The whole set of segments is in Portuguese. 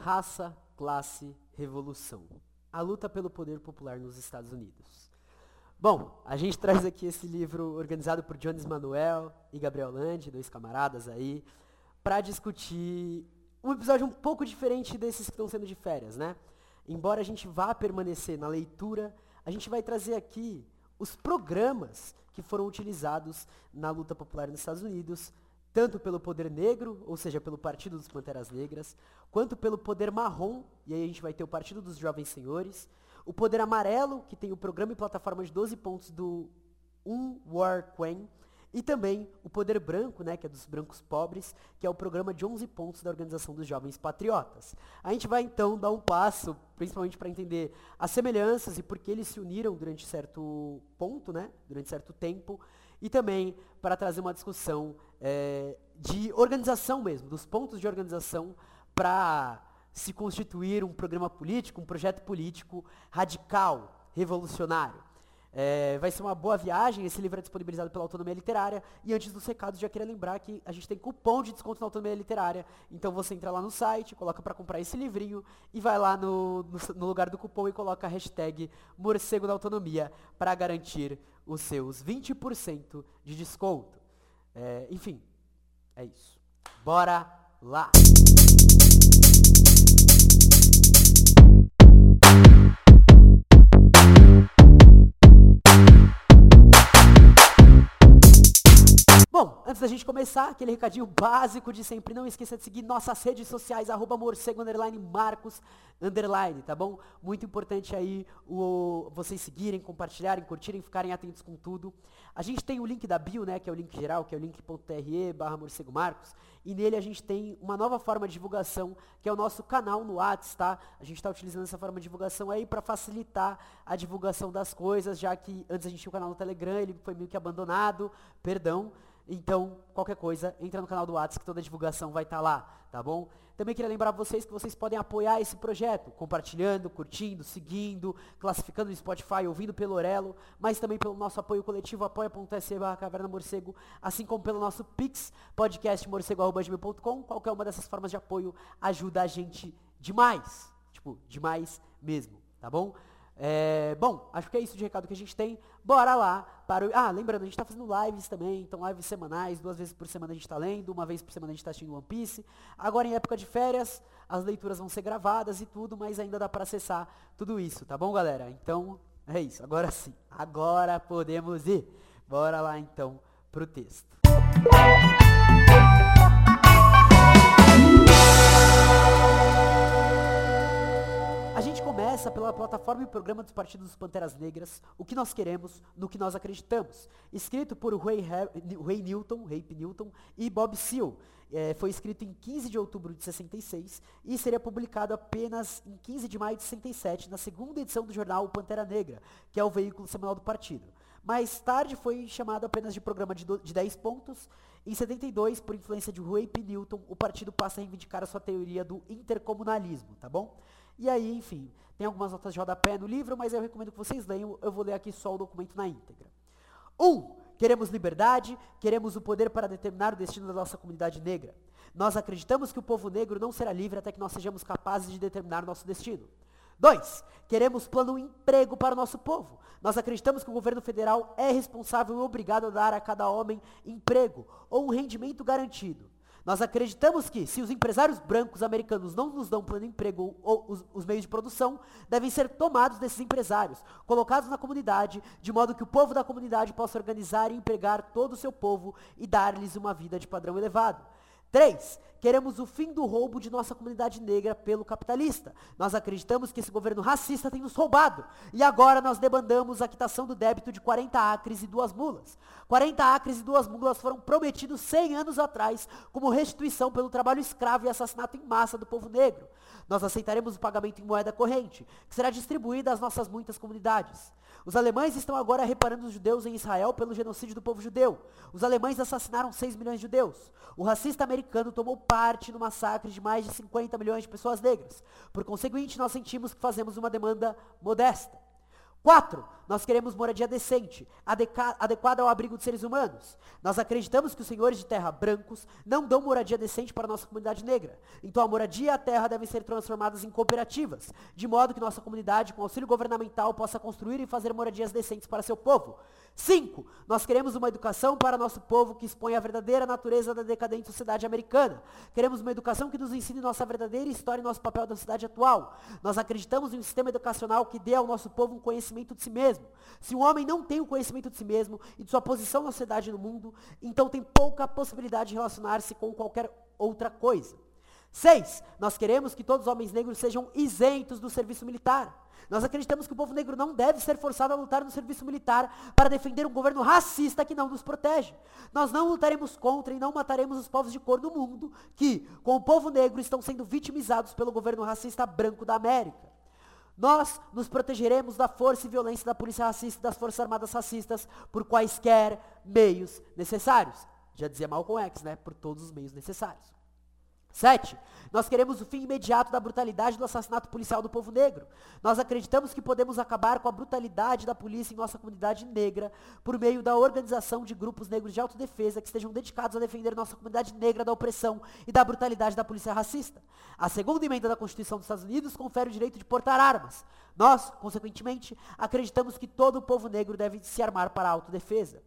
Raça, Classe, Revolução. A luta pelo poder popular nos Estados Unidos. Bom, a gente traz aqui esse livro organizado por Jones Manuel e Gabriel Landi, dois camaradas aí, para discutir um episódio um pouco diferente desses que estão sendo de férias, né? Embora a gente vá permanecer na leitura, a gente vai trazer aqui os programas que foram utilizados na luta popular nos Estados Unidos, tanto pelo poder negro, ou seja, pelo Partido dos Panteras Negras, quanto pelo poder marrom, e aí a gente vai ter o Partido dos Jovens Senhores, o poder amarelo, que tem o programa e plataforma de 12 pontos do War Quen, e também o poder branco, né, que é dos brancos pobres, que é o programa de 11 pontos da Organização dos Jovens Patriotas. A gente vai então dar um passo, principalmente para entender as semelhanças e por que eles se uniram durante certo ponto, né, durante certo tempo, e também para trazer uma discussão de organização mesmo, dos pontos de organização para se constituir um programa político, um projeto político radical, revolucionário. Vai ser uma boa viagem, esse livro é disponibilizado pela Autonomia Literária, e antes dos recados já queria lembrar que a gente tem cupom de desconto na Autonomia Literária, então você entra lá no site, coloca para comprar esse livrinho e vai lá no lugar do cupom e coloca a hashtag Morcego da Autonomia para garantir os seus 20% de desconto. Enfim, é isso. Bora lá! Bom, antes da gente começar, aquele recadinho básico de sempre, não esqueça de seguir nossas redes sociais, @morcego_marcos_, tá bom? Muito importante aí vocês seguirem, compartilharem, curtirem, ficarem atentos com tudo. A gente tem o link da bio, né, que é o link geral, que é o link.tre/morcegomarcos, e nele a gente tem uma nova forma de divulgação, que é o nosso canal no WhatsApp, tá? A gente está utilizando essa forma de divulgação aí para facilitar a divulgação das coisas, já que antes a gente tinha o canal no Telegram, ele foi meio que abandonado, perdão. Então, qualquer coisa, entra no canal do WhatsApp que toda a divulgação vai estar lá, tá bom? Também queria lembrar vocês que vocês podem apoiar esse projeto, compartilhando, curtindo, seguindo, classificando no Spotify, ouvindo pelo Orelo, mas também pelo nosso apoio coletivo, apoia.se/cavernamorcego, assim como pelo nosso Pix, podcastmorcego@gmail.com. Qualquer uma dessas formas de apoio ajuda a gente demais, demais mesmo, tá bom? Bom, acho que é isso de recado que a gente tem. Bora lá para o... lembrando, a gente tá fazendo lives também, então lives semanais, 2 vezes por semana a gente tá lendo, 1 vez por semana a gente tá assistindo One Piece. Agora em época de férias, as leituras vão ser gravadas e tudo, mas ainda dá para acessar tudo isso, tá bom, galera? Então, é isso, agora sim, agora podemos ir. Bora lá então pro texto. A gente começa pela plataforma e programa dos Partidos dos Panteras Negras, O que Nós Queremos, No que Nós Acreditamos, escrito por Ray Newton e Bob Seale. Foi escrito em 15 de outubro de 66 e seria publicado apenas em 15 de maio de 67, na segunda edição do jornal Pantera Negra, que é o veículo semanal do partido. Mais tarde foi chamado apenas de programa de 10 pontos. Em 72, por influência de Ray Newton, o partido passa a reivindicar a sua teoria do intercomunalismo, tá bom? E aí, enfim, tem algumas notas de rodapé no livro, mas eu recomendo que vocês leiam, eu vou ler aqui só o documento na íntegra. 1. Queremos liberdade, queremos o poder para determinar o destino da nossa comunidade negra. Nós acreditamos que o povo negro não será livre até que nós sejamos capazes de determinar o nosso destino. 2. Queremos plano emprego para o nosso povo. Nós acreditamos que o governo federal é responsável e obrigado a dar a cada homem emprego ou um rendimento garantido. Nós acreditamos que, se os empresários brancos americanos não nos dão plano de emprego ou os meios de produção, devem ser tomados desses empresários, colocados na comunidade, de modo que o povo da comunidade possa organizar e empregar todo o seu povo e dar-lhes uma vida de padrão elevado. 3. Queremos o fim do roubo de nossa comunidade negra pelo capitalista. Nós acreditamos que esse governo racista tem nos roubado. E agora nós demandamos a quitação do débito de 40 acres e 2 mulas. 40 acres e 2 mulas foram prometidos 100 anos atrás como restituição pelo trabalho escravo e assassinato em massa do povo negro. Nós aceitaremos o pagamento em moeda corrente, que será distribuída às nossas muitas comunidades. Os alemães estão agora reparando os judeus em Israel pelo genocídio do povo judeu. Os alemães assassinaram 6 milhões de judeus. O racista americano tomou parte no massacre de mais de 50 milhões de pessoas negras. Por conseguinte, nós sentimos que fazemos uma demanda modesta. 4. Nós queremos moradia decente, adequada ao abrigo de seres humanos. Nós acreditamos que os senhores de terra brancos não dão moradia decente para a nossa comunidade negra. Então a moradia e a terra devem ser transformadas em cooperativas, de modo que nossa comunidade, com auxílio governamental, possa construir e fazer moradias decentes para seu povo. 5. Nós queremos uma educação para nosso povo que expõe a verdadeira natureza da decadente sociedade americana. Queremos uma educação que nos ensine nossa verdadeira história e nosso papel da sociedade atual. Nós acreditamos em um sistema educacional que dê ao nosso povo um conhecimento de si mesmo. Se um homem não tem o conhecimento de si mesmo e de sua posição na sociedade e no mundo, então tem pouca possibilidade de relacionar-se com qualquer outra coisa. 6. Nós queremos que todos os homens negros sejam isentos do serviço militar. Nós acreditamos que o povo negro não deve ser forçado a lutar no serviço militar para defender um governo racista que não nos protege. Nós não lutaremos contra e não mataremos os povos de cor do mundo que, com o povo negro, estão sendo vitimizados pelo governo racista branco da América. Nós nos protegeremos da força e violência da polícia racista e das forças armadas racistas por quaisquer meios necessários. Já dizia Malcolm X, né? Por todos os meios necessários. 7. Nós queremos o fim imediato da brutalidade do assassinato policial do povo negro. Nós acreditamos que podemos acabar com a brutalidade da polícia em nossa comunidade negra por meio da organização de grupos negros de autodefesa que estejam dedicados a defender nossa comunidade negra da opressão e da brutalidade da polícia racista. A segunda emenda da Constituição dos Estados Unidos confere o direito de portar armas. Nós, consequentemente, acreditamos que todo o povo negro deve se armar para a autodefesa.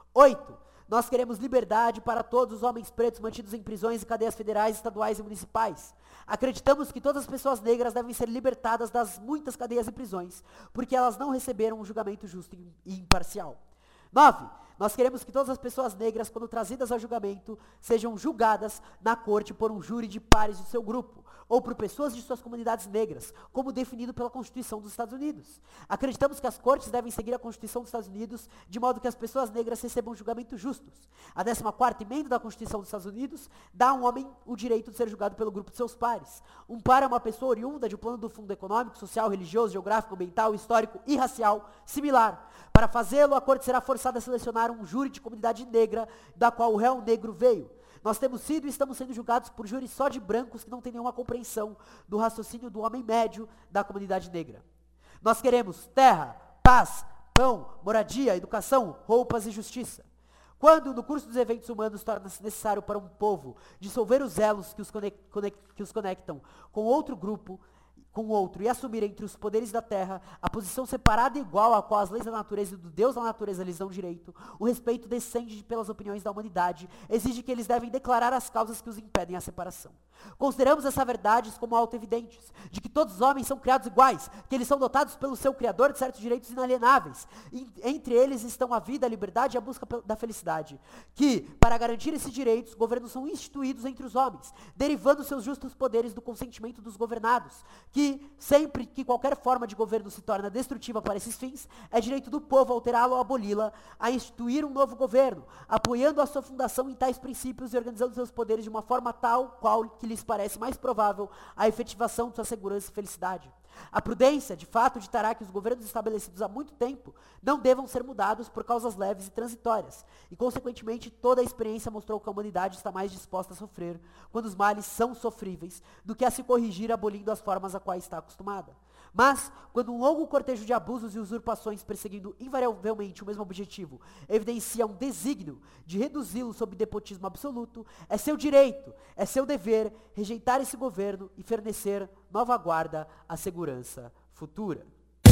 8. Nós queremos liberdade para todos os homens pretos mantidos em prisões e cadeias federais, estaduais e municipais. Acreditamos que todas as pessoas negras devem ser libertadas das muitas cadeias e prisões, porque elas não receberam um julgamento justo e imparcial. 9. Nós queremos que todas as pessoas negras, quando trazidas ao julgamento, sejam julgadas na corte por um júri de pares do seu grupo, ou por pessoas de suas comunidades negras, como definido pela Constituição dos Estados Unidos. Acreditamos que as cortes devem seguir a Constituição dos Estados Unidos, de modo que as pessoas negras recebam julgamentos justos. A 14ª emenda da Constituição dos Estados Unidos dá ao homem o direito de ser julgado pelo grupo de seus pares. Um par é uma pessoa oriunda de um plano do fundo econômico, social, religioso, geográfico, ambiental, histórico e racial similar. Para fazê-lo, a corte será forçada a selecionar um júri de comunidade negra, da qual o réu negro veio. Nós temos sido e estamos sendo julgados por júris só de brancos que não têm nenhuma compreensão do raciocínio do homem médio da comunidade negra. Nós queremos terra, paz, pão, moradia, educação, roupas e justiça. Quando, no curso dos eventos humanos, torna-se necessário para um povo dissolver os elos que os conectam com outro grupo, com o outro, e assumir entre os poderes da terra a posição separada e igual a qual as leis da natureza e do Deus da natureza lhes dão direito, o respeito descende pelas opiniões da humanidade, exige que eles devem declarar as causas que os impedem a separação. Consideramos essas verdades como auto-evidentes, de que todos os homens são criados iguais, que eles são dotados pelo seu Criador de certos direitos inalienáveis, e entre eles estão a vida, a liberdade e a busca da felicidade, que, para garantir esses direitos, governos são instituídos entre os homens, derivando seus justos poderes do consentimento dos governados, que sempre que qualquer forma de governo se torna destrutiva para esses fins, é direito do povo alterá-lo ou aboli-la, a instituir um novo governo, apoiando a sua fundação em tais princípios e organizando seus poderes de uma forma tal qual que lhes parece mais provável a efetivação de sua segurança e felicidade. A prudência, de fato, ditará que os governos estabelecidos há muito tempo não devam ser mudados por causas leves e transitórias, e, consequentemente, toda a experiência mostrou que a humanidade está mais disposta a sofrer, quando os males são sofríveis, do que a se corrigir abolindo as formas a quais está acostumada. Mas, quando um longo cortejo de abusos e usurpações perseguindo invariavelmente o mesmo objetivo evidencia um desígnio de reduzi-lo sob despotismo absoluto, é seu direito, é seu dever rejeitar esse governo e fornecer nova guarda à segurança futura.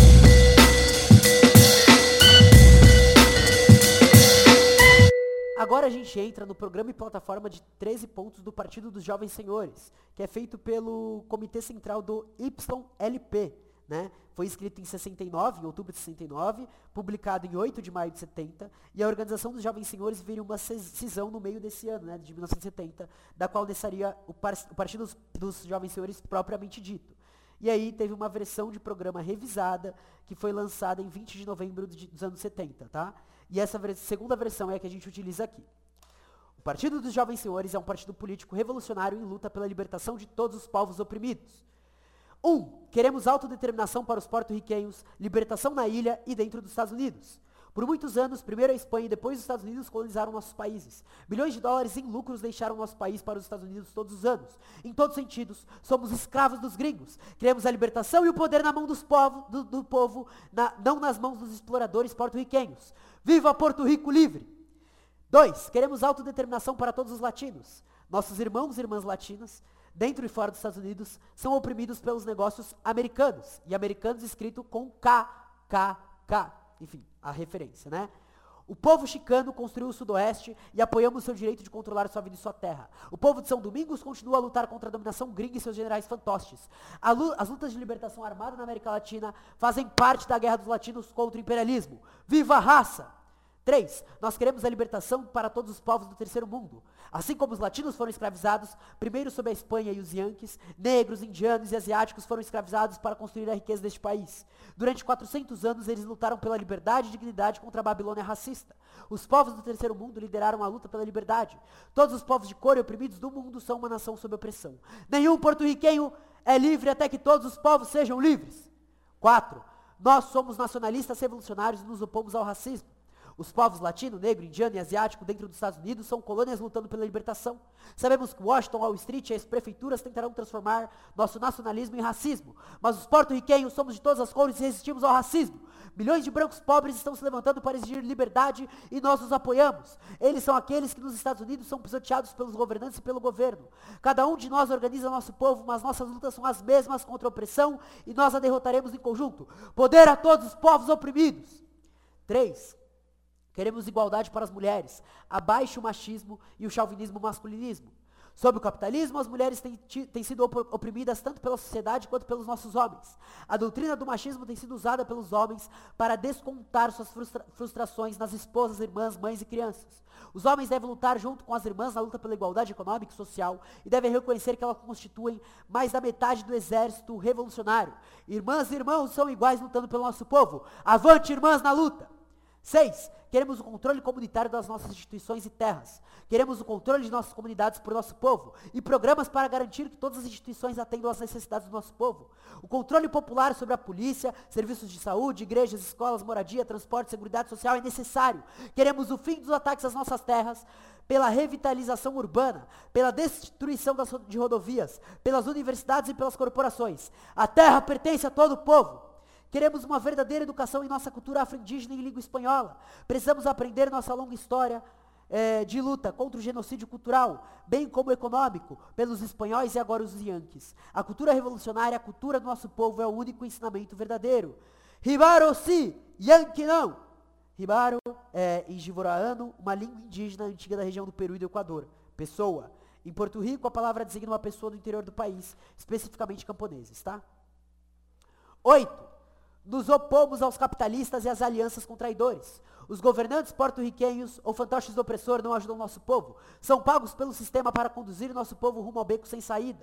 Agora a gente entra no programa e plataforma de 13 pontos do Partido dos Jovens Senhores, que é feito pelo Comitê Central do YLP. Né? Foi escrito em 69, em outubro de 69, publicado em 8 de maio de 70, e a Organização dos Jovens Senhores viria uma cisão no meio desse ano, né, de 1970, da qual nasceria o Partido dos Jovens Senhores propriamente dito. E aí teve uma versão de programa revisada, que foi lançada em 20 de novembro dos anos 70, tá? E essa segunda versão é a que a gente utiliza aqui. O Partido dos Jovens Senhores é um partido político revolucionário em luta pela libertação de todos os povos oprimidos. 1. Queremos autodeterminação para os porto-riquenhos, libertação na ilha e dentro dos Estados Unidos. Por muitos anos, primeiro a Espanha e depois os Estados Unidos colonizaram nossos países. Bilhões de dólares em lucros deixaram nosso país para os Estados Unidos todos os anos. Em todos os sentidos, somos escravos dos gringos. Queremos a libertação e o poder na mão do povo, não nas mãos dos exploradores porto-riquenhos. Viva Porto Rico livre! 2. Queremos autodeterminação para todos os latinos. Nossos irmãos e irmãs latinas, dentro e fora dos Estados Unidos, são oprimidos pelos negócios americanos. E americanos escrito com KKK. Enfim, a referência, né? O povo chicano construiu o sudoeste e apoiamos seu direito de controlar sua vida e sua terra. O povo de São Domingos continua a lutar contra a dominação gringa e seus generais fantoches. As lutas de libertação armada na América Latina fazem parte da guerra dos latinos contra o imperialismo. Viva a raça! 3. Nós queremos a libertação para todos os povos do terceiro mundo. Assim como os latinos foram escravizados, primeiro sob a Espanha e os Yankees, negros, indianos e asiáticos foram escravizados para construir a riqueza deste país. Durante 400 anos, eles lutaram pela liberdade e dignidade contra a Babilônia racista. Os povos do terceiro mundo lideraram a luta pela liberdade. Todos os povos de cor e oprimidos do mundo são uma nação sob opressão. Nenhum porto-riquenho é livre até que todos os povos sejam livres. 4. Nós somos nacionalistas revolucionários e nos opomos ao racismo. Os povos latino, negro, indiano e asiático dentro dos Estados Unidos são colônias lutando pela libertação. Sabemos que Washington, Wall Street e as prefeituras tentarão transformar nosso nacionalismo em racismo. Mas os porto-riquenhos somos de todas as cores e resistimos ao racismo. Milhões de brancos pobres estão se levantando para exigir liberdade e nós os apoiamos. Eles são aqueles que nos Estados Unidos são pisoteados pelos governantes e pelo governo. Cada um de nós organiza nosso povo, mas nossas lutas são as mesmas contra a opressão e nós a derrotaremos em conjunto. Poder a todos os povos oprimidos. 3. Queremos igualdade para as mulheres, abaixe o machismo e o chauvinismo masculinismo. Sob o capitalismo, as mulheres têm sido oprimidas tanto pela sociedade quanto pelos nossos homens. A doutrina do machismo tem sido usada pelos homens para descontar suas frustrações nas esposas, irmãs, mães e crianças. Os homens devem lutar junto com as irmãs na luta pela igualdade econômica e social e devem reconhecer que elas constituem mais da metade do exército revolucionário. Irmãs e irmãos são iguais lutando pelo nosso povo. Avante, irmãs, na luta! 6. Queremos o controle comunitário das nossas instituições e terras. Queremos o controle de nossas comunidades por nosso povo e programas para garantir que todas as instituições atendam às necessidades do nosso povo. O controle popular sobre a polícia, serviços de saúde, igrejas, escolas, moradia, transporte, seguridade social é necessário. Queremos o fim dos ataques às nossas terras, pela revitalização urbana, pela destruição de rodovias, pelas universidades e pelas corporações. A terra pertence a todo o povo. Queremos uma verdadeira educação em nossa cultura afro-indígena e em língua espanhola. Precisamos aprender nossa longa história de luta contra o genocídio cultural, bem como econômico, pelos espanhóis e agora os yankees. A cultura revolucionária, a cultura do nosso povo é o único ensinamento verdadeiro. Ribaro sim, Yankee não. Ribaro é em Jivoraano, uma língua indígena antiga da região do Peru e do Equador. Pessoa. Em Porto Rico, a palavra designa uma pessoa do interior do país, especificamente camponeses, tá? 8. Nos opomos aos capitalistas e às alianças com traidores. Os governantes porto-riquenhos ou fantoches do opressor não ajudam nosso povo. São pagos pelo sistema para conduzir nosso povo rumo ao beco sem saída.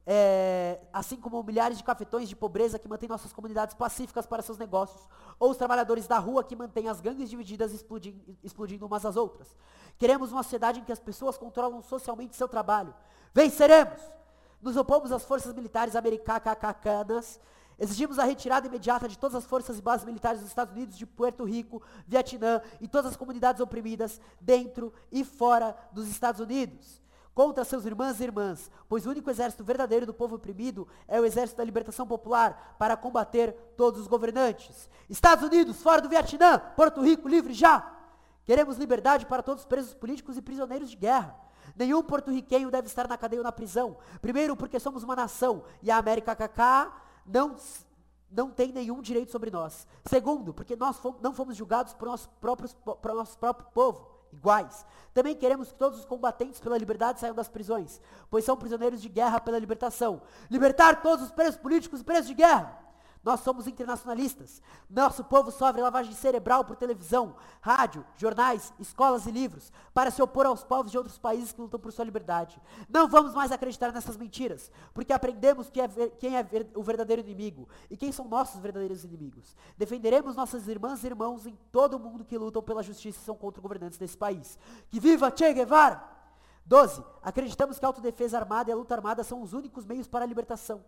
Assim como milhares de cafetões de pobreza que mantêm nossas comunidades pacíficas para seus negócios. Ou os trabalhadores da rua que mantêm as gangues divididas explodindo umas às outras. Queremos uma sociedade em que as pessoas controlam socialmente seu trabalho. Venceremos! Nos opomos às forças militares americanas. Exigimos a retirada imediata de todas as forças e bases militares dos Estados Unidos, de Puerto Rico, Vietnã e todas as comunidades oprimidas dentro e fora dos Estados Unidos. Contra seus irmãos e irmãs, pois o único exército verdadeiro do povo oprimido é o exército da libertação popular para combater todos os governantes. Estados Unidos, fora do Vietnã, Porto Rico, livre já! Queremos liberdade para todos os presos políticos e prisioneiros de guerra. Nenhum porto-riquenho deve estar na cadeia ou na prisão. Primeiro, porque somos uma nação e a América KK não tem nenhum direito sobre nós. Segundo, porque nós não fomos julgados por nosso próprio povo, iguais. Também queremos que todos os combatentes pela liberdade saiam das prisões, pois são prisioneiros de guerra pela libertação. Libertar todos os presos políticos e presos de guerra. Nós somos internacionalistas. Nosso povo sofre lavagem cerebral por televisão, rádio, jornais, escolas e livros, para se opor aos povos de outros países que lutam por sua liberdade. Não vamos mais acreditar nessas mentiras, porque aprendemos quem é o verdadeiro inimigo e quem são nossos verdadeiros inimigos. Defenderemos nossas irmãs e irmãos em todo o mundo que lutam pela justiça e são contra governantes desse país. Que viva Che Guevara! 12. Acreditamos que a autodefesa armada e a luta armada são os únicos meios para a libertação.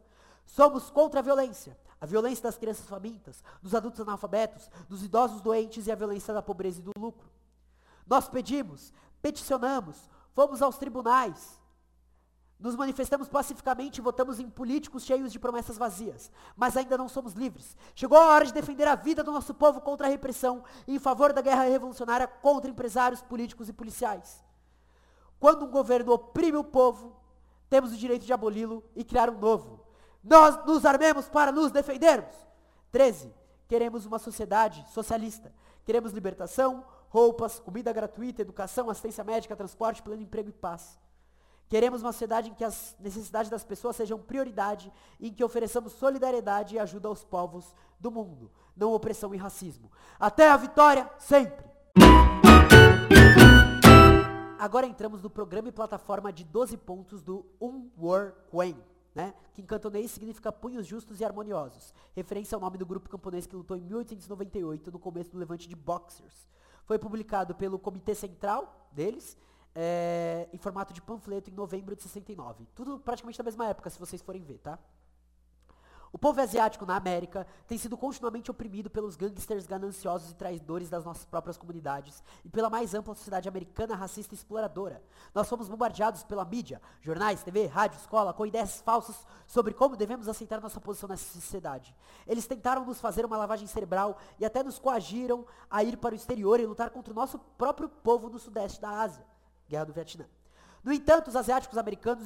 Somos contra a violência das crianças famintas, dos adultos analfabetos, dos idosos doentes e a violência da pobreza e do lucro. Nós pedimos, peticionamos, fomos aos tribunais, nos manifestamos pacificamente e votamos em políticos cheios de promessas vazias, mas ainda não somos livres. Chegou a hora de defender a vida do nosso povo contra a repressão e em favor da guerra revolucionária contra empresários, políticos e policiais. Quando um governo oprime o povo, temos o direito de aboli-lo e criar um novo. Nós nos armemos para nos defendermos. 13. Queremos uma sociedade socialista. Queremos libertação, roupas, comida gratuita, educação, assistência médica, transporte, pleno emprego e paz. Queremos uma sociedade em que as necessidades das pessoas sejam prioridade e em que ofereçamos solidariedade e ajuda aos povos do mundo, não opressão e racismo. Até a vitória, sempre! Agora entramos no programa e plataforma de 12 pontos do War Quen, né? Que em cantonês significa punhos justos e harmoniosos, referência ao nome do grupo camponês que lutou em 1898 no começo do levante de Boxers. Foi publicado pelo Comitê Central deles, em formato de panfleto em novembro de 69. Tudo praticamente da mesma época, se vocês forem ver, tá? O povo asiático na América tem sido continuamente oprimido pelos gangsters gananciosos e traidores das nossas próprias comunidades e pela mais ampla sociedade americana racista e exploradora. Nós fomos bombardeados pela mídia, jornais, TV, rádio, escola, com ideias falsas sobre como devemos aceitar nossa posição nessa sociedade. Eles tentaram nos fazer uma lavagem cerebral e até nos coagiram a ir para o exterior e lutar contra o nosso próprio povo no sudeste da Ásia. Guerra do Vietnã. No entanto, os asiáticos americanos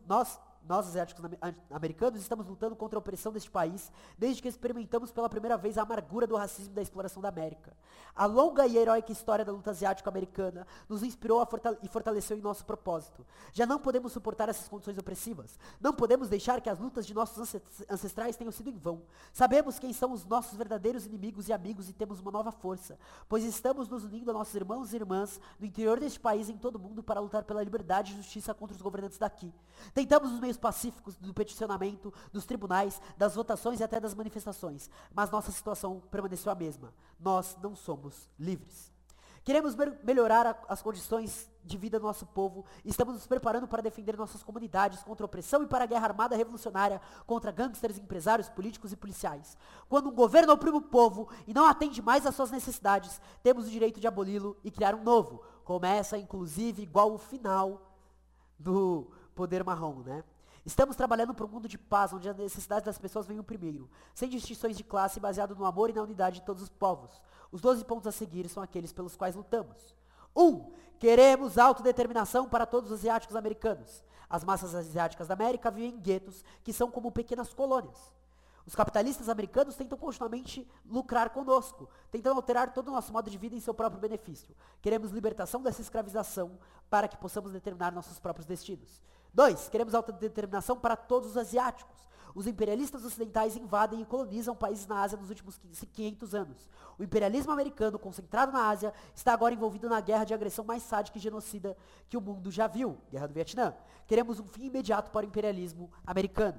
nós asiáticos americanos estamos lutando contra a opressão deste país desde que experimentamos pela primeira vez a amargura do racismo e da exploração da América. A longa e heróica história da luta asiático-americana nos inspirou e fortaleceu em nosso propósito. Já não podemos suportar essas condições opressivas. Não podemos deixar que as lutas de nossos ancestrais tenham sido em vão. Sabemos quem são os nossos verdadeiros inimigos e amigos e temos uma nova força, pois estamos nos unindo a nossos irmãos e irmãs no interior deste país e em todo o mundo para lutar pela liberdade e justiça contra os governantes daqui. Tentamos os meios pacíficos do peticionamento, dos tribunais, das votações e até das manifestações, mas nossa situação permaneceu a mesma. Nós não somos livres. Queremos melhorar as condições de vida do nosso povo e estamos nos preparando para defender nossas comunidades contra a opressão e para a guerra armada revolucionária contra gangsters, empresários, políticos e policiais. Quando um governo oprime o povo e não atende mais às suas necessidades, temos o direito de aboli-lo e criar um novo. Começa, inclusive, igual o final do poder marrom, né? Estamos trabalhando para um mundo de paz, onde as necessidades das pessoas venham primeiro, sem distinções de classe, baseado no amor e na unidade de todos os povos. Os 12 pontos a seguir são aqueles pelos quais lutamos. 1. Queremos autodeterminação para todos os asiáticos americanos. As massas asiáticas da América vivem em guetos, que são como pequenas colônias. Os capitalistas americanos tentam continuamente lucrar conosco, tentando alterar todo o nosso modo de vida em seu próprio benefício. Queremos libertação dessa escravização para que possamos determinar nossos próprios destinos. 2. Queremos autodeterminação para todos os asiáticos. Os imperialistas ocidentais invadem e colonizam países na Ásia nos últimos 500 anos. O imperialismo americano, concentrado na Ásia, está agora envolvido na guerra de agressão mais sádica e genocida que o mundo já viu, Guerra do Vietnã. Queremos um fim imediato para o imperialismo americano.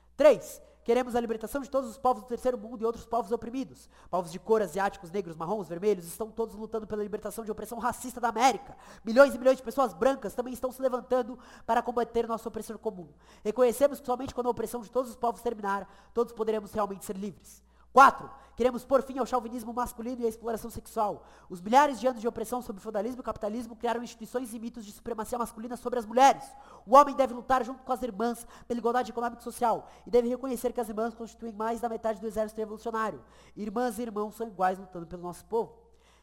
3. Queremos a libertação de todos os povos do terceiro mundo e outros povos oprimidos. Povos de cor, asiáticos, negros, marrons, vermelhos, estão todos lutando pela libertação de opressão racista da América. Milhões e milhões de pessoas brancas também estão se levantando para combater nosso opressor comum. Reconhecemos que somente quando a opressão de todos os povos terminar, todos poderemos realmente ser livres. 4. Queremos pôr fim ao chauvinismo masculino e à exploração sexual. Os milhares de anos de opressão sob o feudalismo e capitalismo criaram instituições e mitos de supremacia masculina sobre as mulheres. O homem deve lutar junto com as irmãs pela igualdade econômica e social e deve reconhecer que as irmãs constituem mais da metade do exército revolucionário. Irmãs e irmãos são iguais lutando pelo nosso povo.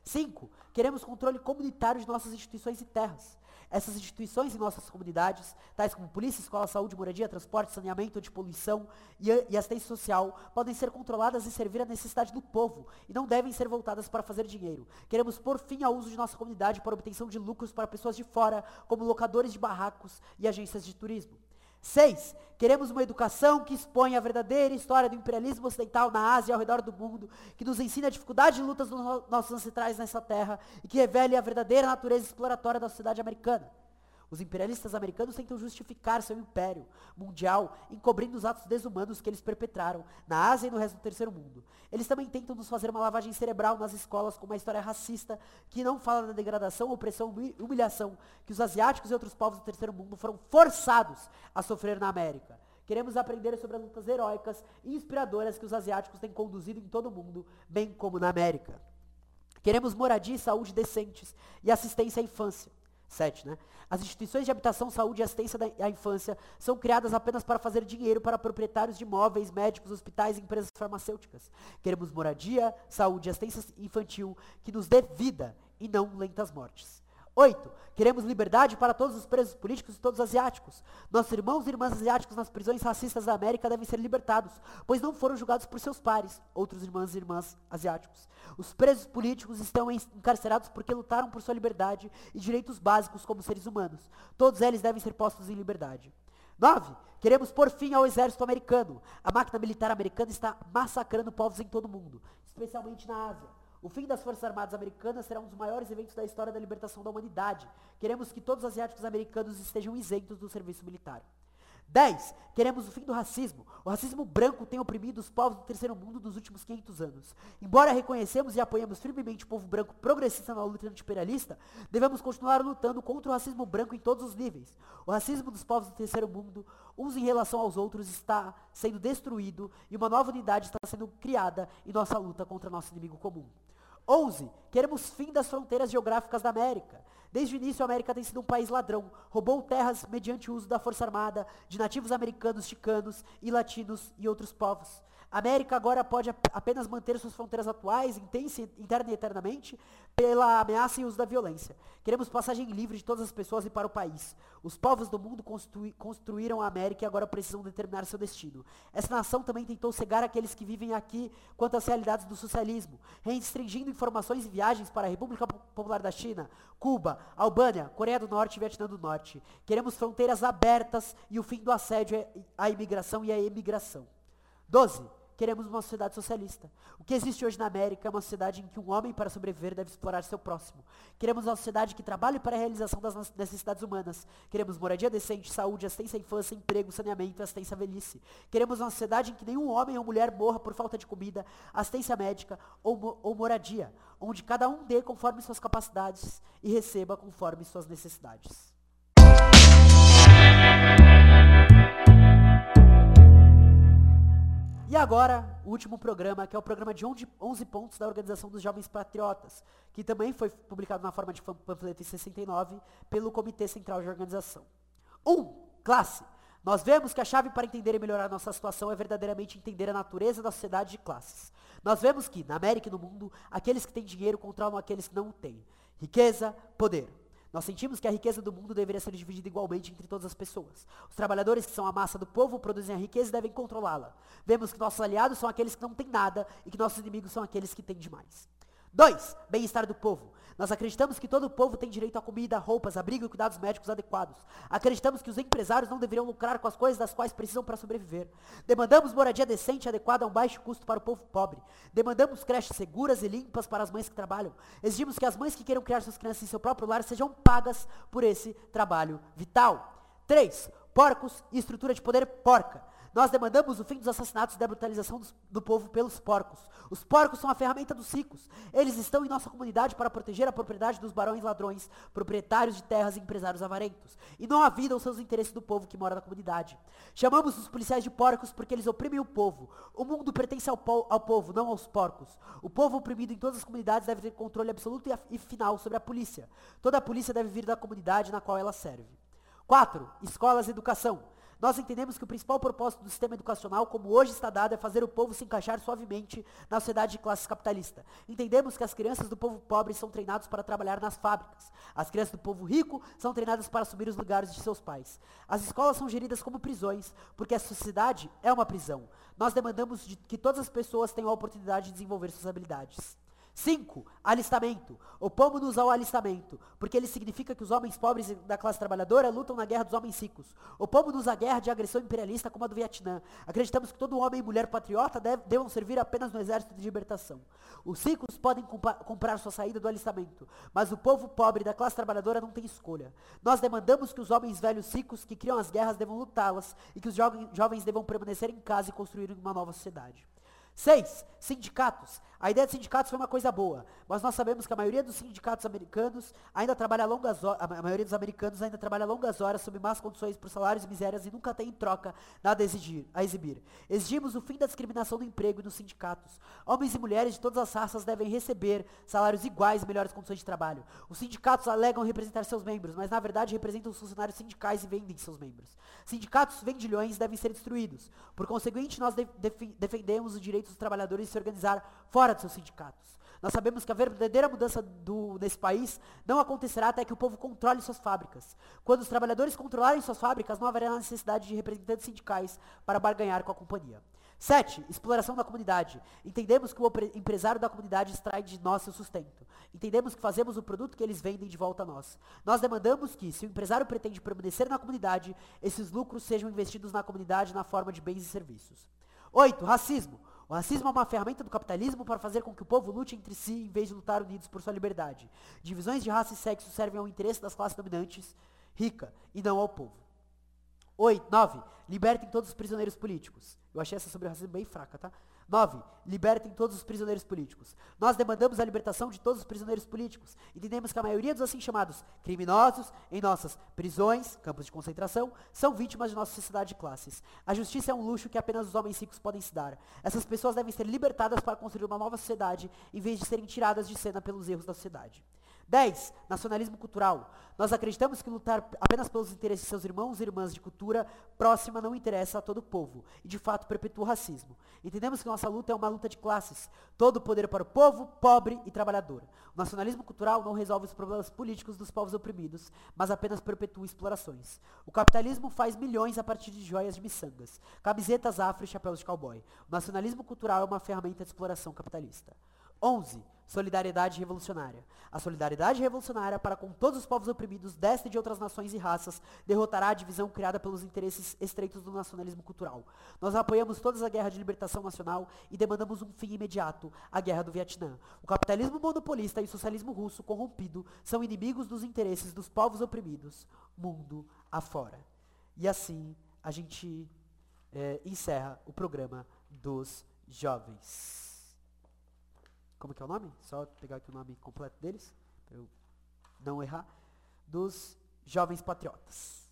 5. Queremos controle comunitário de nossas instituições e terras. Essas instituições em nossas comunidades, tais como polícia, escola, saúde, moradia, transporte, saneamento, antipoluição e assistência social, podem ser controladas e servir à necessidade do povo, e não devem ser voltadas para fazer dinheiro. Queremos pôr fim ao uso de nossa comunidade para obtenção de lucros para pessoas de fora, como locadores de barracos e agências de turismo. 6. Queremos uma educação que exponha a verdadeira história do imperialismo ocidental na Ásia e ao redor do mundo, que nos ensine a dificuldade de lutas dos nossos ancestrais nessa terra e que revele a verdadeira natureza exploratória da sociedade americana. Os imperialistas americanos tentam justificar seu império mundial encobrindo os atos desumanos que eles perpetraram na Ásia e no resto do terceiro mundo. Eles também tentam nos fazer uma lavagem cerebral nas escolas com uma história racista que não fala da degradação, opressão e humilhação que os asiáticos e outros povos do terceiro mundo foram forçados a sofrer na América. Queremos aprender sobre as lutas heróicas e inspiradoras que os asiáticos têm conduzido em todo o mundo, bem como na América. Queremos moradia e saúde decentes e assistência à infância. 7, né? As instituições de habitação, saúde e assistência à infância são criadas apenas para fazer dinheiro para proprietários de imóveis, médicos, hospitais e empresas farmacêuticas. Queremos moradia, saúde e assistência infantil que nos dê vida e não lentas mortes. 8. Queremos liberdade para todos os presos políticos e todos os asiáticos. Nossos irmãos e irmãs asiáticos nas prisões racistas da América devem ser libertados, pois não foram julgados por seus pares, outros irmãos e irmãs asiáticos. Os presos políticos estão encarcerados porque lutaram por sua liberdade e direitos básicos como seres humanos. Todos eles devem ser postos em liberdade. 9. Queremos pôr fim ao exército americano. A máquina militar americana está massacrando povos em todo o mundo, especialmente na Ásia. O fim das Forças Armadas Americanas será um dos maiores eventos da história da libertação da humanidade. Queremos que todos os asiáticos americanos estejam isentos do serviço militar. 10. Queremos o fim do racismo. O racismo branco tem oprimido os povos do terceiro mundo nos últimos 500 anos. Embora reconhecemos e apoiemos firmemente o povo branco progressista na luta anti-imperialista, devemos continuar lutando contra o racismo branco em todos os níveis. O racismo dos povos do terceiro mundo, uns em relação aos outros, está sendo destruído e uma nova unidade está sendo criada em nossa luta contra nosso inimigo comum. 11. Queremos fim das fronteiras geográficas da América. Desde o início, a América tem sido um país ladrão. Roubou terras mediante o uso da Força Armada, de nativos americanos, chicanos e latinos e outros povos. A América agora pode apenas manter suas fronteiras atuais, intensa interna e eternamente, pela ameaça e uso da violência. Queremos passagem livre de todas as pessoas e para o país. Os povos do mundo construíram a América e agora precisam determinar seu destino. Essa nação também tentou cegar aqueles que vivem aqui quanto às realidades do socialismo, restringindo informações e viagens para a República Popular da China, Cuba, Albânia, Coreia do Norte e Vietnã do Norte. Queremos fronteiras abertas e o fim do assédio à imigração e à emigração. 12. Queremos uma sociedade socialista. O que existe hoje na América é uma sociedade em que um homem, para sobreviver, deve explorar seu próximo. Queremos uma sociedade que trabalhe para a realização das necessidades humanas. Queremos moradia decente, saúde, assistência à infância, emprego, saneamento e assistência à velhice. Queremos uma sociedade em que nenhum homem ou mulher morra por falta de comida, assistência médica ou moradia, onde cada um dê conforme suas capacidades e receba conforme suas necessidades. E agora, o último programa, que é o programa de 11 pontos da Organização dos Jovens Patriotas, que também foi publicado na forma de panfleto em 69 pelo Comitê Central de Organização. 1. Classe. Nós vemos que a chave para entender e melhorar nossa situação é verdadeiramente entender a natureza da sociedade de classes. Nós vemos que, na América e no mundo, aqueles que têm dinheiro controlam aqueles que não o têm. Riqueza, poder. Nós sentimos que a riqueza do mundo deveria ser dividida igualmente entre todas as pessoas. Os trabalhadores que são a massa do povo produzem a riqueza e devem controlá-la. Vemos que nossos aliados são aqueles que não têm nada e que nossos inimigos são aqueles que têm demais. 2. Bem-estar do povo. Nós acreditamos que todo o povo tem direito a comida, roupas, abrigo e cuidados médicos adequados. Acreditamos que os empresários não deveriam lucrar com as coisas das quais precisam para sobreviver. Demandamos moradia decente e adequada a um baixo custo para o povo pobre. Demandamos creches seguras e limpas para as mães que trabalham. Exigimos que as mães que queiram criar suas crianças em seu próprio lar sejam pagas por esse trabalho vital. 3. Porcos e estrutura de poder porca. Nós demandamos o fim dos assassinatos e da brutalização do povo pelos porcos. Os porcos são a ferramenta dos ricos. Eles estão em nossa comunidade para proteger a propriedade dos barões ladrões, proprietários de terras e empresários avarentos. E não a vida ou seus interesses do povo que mora na comunidade. Chamamos os policiais de porcos porque eles oprimem o povo. O mundo pertence ao povo, não aos porcos. O povo oprimido em todas as comunidades deve ter controle absoluto e final sobre a polícia. Toda a polícia deve vir da comunidade na qual ela serve. 4. Escolas e educação. Nós entendemos que o principal propósito do sistema educacional, como hoje está dado, é fazer o povo se encaixar suavemente na sociedade de classe capitalista. Entendemos que as crianças do povo pobre são treinadas para trabalhar nas fábricas. As crianças do povo rico são treinadas para assumir os lugares de seus pais. As escolas são geridas como prisões, porque a sociedade é uma prisão. Nós demandamos que todas as pessoas tenham a oportunidade de desenvolver suas habilidades. 5. Alistamento. Opomos-nos ao alistamento, porque ele significa que os homens pobres da classe trabalhadora lutam na guerra dos homens ricos. Opomos-nos à guerra de agressão imperialista como a do Vietnã. Acreditamos que todo homem e mulher patriota devam servir apenas no exército de libertação. Os ricos podem comprar sua saída do alistamento, mas o povo pobre da classe trabalhadora não tem escolha. Nós demandamos que os homens velhos ricos que criam as guerras devam lutá-las e que os jovens devam permanecer em casa e construir uma nova sociedade. 6. Sindicatos. A ideia de sindicatos foi uma coisa boa, mas nós sabemos que a maioria dos sindicatos americanos ainda trabalha longas horas, a maioria dos americanos ainda trabalha longas horas sob más condições por salários e misérias e nunca tem em troca nada a exibir. Exigimos o fim da discriminação do emprego e nos sindicatos. Homens e mulheres de todas as raças devem receber salários iguais e melhores condições de trabalho. Os sindicatos alegam representar seus membros, mas na verdade representam os funcionários sindicais e vendem seus membros. Sindicatos vendilhões devem ser destruídos. Por conseguinte, nós defendemos o direito dos trabalhadores de se organizar fora de seus sindicatos. Nós sabemos que a verdadeira mudança nesse país não acontecerá até que o povo controle suas fábricas. Quando os trabalhadores controlarem suas fábricas, não haverá necessidade de representantes sindicais para barganhar com a companhia. 7. Exploração da comunidade. Entendemos que o empresário da comunidade extrai de nós seu sustento. Entendemos que fazemos o produto que eles vendem de volta a nós. Nós demandamos que, se o empresário pretende permanecer na comunidade, esses lucros sejam investidos na comunidade na forma de bens e serviços. 8. Racismo. O racismo é uma ferramenta do capitalismo para fazer com que o povo lute entre si em vez de lutar unidos por sua liberdade. Divisões de raça e sexo servem ao interesse das classes dominantes, rica, e não ao povo. 9. Libertem todos os prisioneiros políticos. Eu achei essa sobre o racismo bem fraca, tá? 9. Libertem todos os prisioneiros políticos. Nós demandamos a libertação de todos os prisioneiros políticos. Entendemos que a maioria dos assim chamados criminosos em nossas prisões, campos de concentração, são vítimas de nossa sociedade de classes. A justiça é um luxo que apenas os homens ricos podem se dar. Essas pessoas devem ser libertadas para construir uma nova sociedade, em vez de serem tiradas de cena pelos erros da sociedade. 10. Nacionalismo cultural. Nós acreditamos que lutar apenas pelos interesses de seus irmãos e irmãs de cultura próxima não interessa a todo o povo, e de fato perpetua o racismo. Entendemos que nossa luta é uma luta de classes, todo o poder para o povo, pobre e trabalhador. O nacionalismo cultural não resolve os problemas políticos dos povos oprimidos, mas apenas perpetua explorações. O capitalismo faz milhões a partir de joias de miçangas, camisetas afro e chapéus de cowboy. O nacionalismo cultural é uma ferramenta de exploração capitalista. 11. Solidariedade revolucionária. A solidariedade revolucionária para com todos os povos oprimidos desta e de outras nações e raças derrotará a divisão criada pelos interesses estreitos do nacionalismo cultural. Nós apoiamos toda a guerra de libertação nacional e demandamos um fim imediato à guerra do Vietnã. O capitalismo monopolista e o socialismo russo corrompido são inimigos dos interesses dos povos oprimidos, mundo afora. E assim a gente encerra o programa dos jovens. Como que é o nome? Só pegar aqui o nome completo deles, para eu não errar. Dos Jovens Patriotas.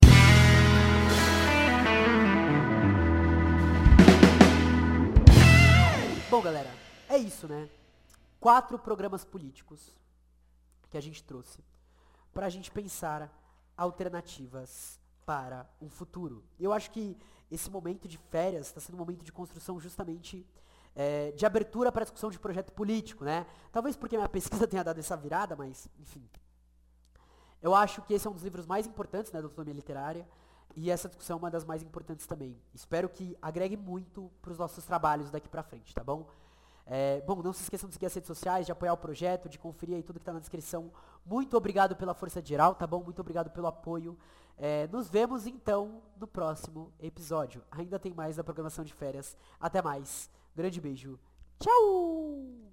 Bom, galera, é isso, né? 4 programas políticos que a gente trouxe para a gente pensar alternativas para um futuro. Eu acho que esse momento de férias está sendo um momento de construção justamente de abertura para a discussão de projeto político, né? Talvez porque minha pesquisa tenha dado essa virada, mas, enfim. Eu acho que esse é um dos livros mais importantes, né, da autonomia literária, e essa discussão é uma das mais importantes também. Espero que agregue muito para os nossos trabalhos daqui para frente, tá bom? Bom, não se esqueçam de seguir as redes sociais, de apoiar o projeto, de conferir aí tudo que está na descrição. Muito obrigado pela força geral, tá bom? Muito obrigado pelo apoio. Nos vemos, então, no próximo episódio. Ainda tem mais da programação de férias. Até mais. Grande beijo. Tchau!